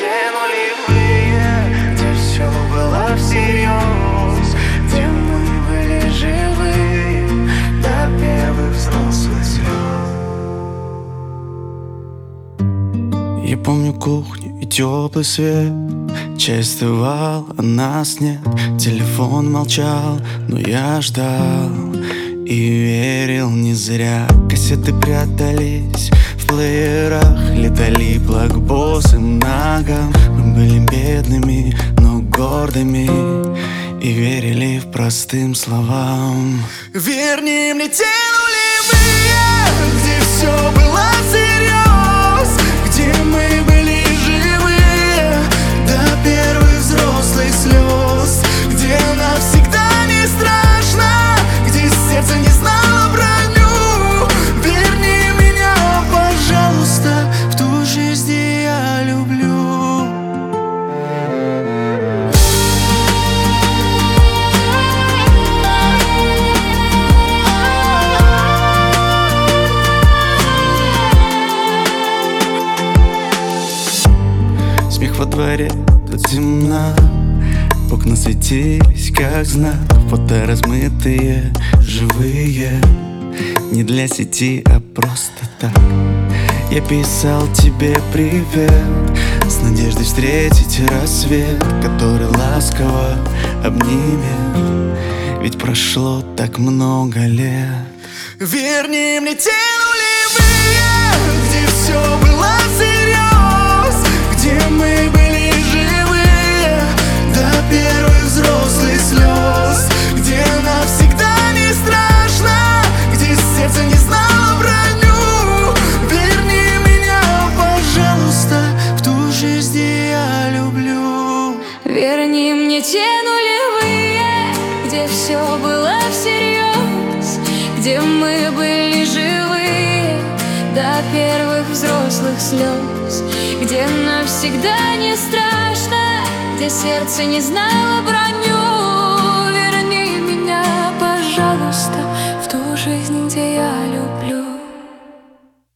те нулевые, где все было всерьез, где мы были живые до первых взрослых слез. Я помню кухню и теплый свет. Чай остывал, а нас нет. Телефон молчал, но я ждал и верил не зря. Кассеты прятались в плеерах, летали блокбоссы много. Мы были бедными, но гордыми и верили в простым словам. Верни мне те нулевые, где все было всерьез, где мы были живые до первых взрослых слез, где навсегда не страшно, где сердце не знало броню. Верни меня, пожалуйста, в ту жизнь, где я люблю. Смех во дворе, до темна. Окна светились, как знак. Фото размытые, живые. Не для сети, а просто так. Я писал тебе привет, с надеждой встретить рассвет, который ласково обнимет. Ведь прошло так много лет. Верни мне те нулевые, где все было всерьез, где мы были живые до первых взрослых слез, где навсегда не страшно, где сердце не знало броню. Верни меня, пожалуйста, в ту жизнь, где я люблю. Верни мне те нулевые, где все было всерьез, где мы были живые до первых взрослых слез, где навсегда не страшно, где сердце не знало броню.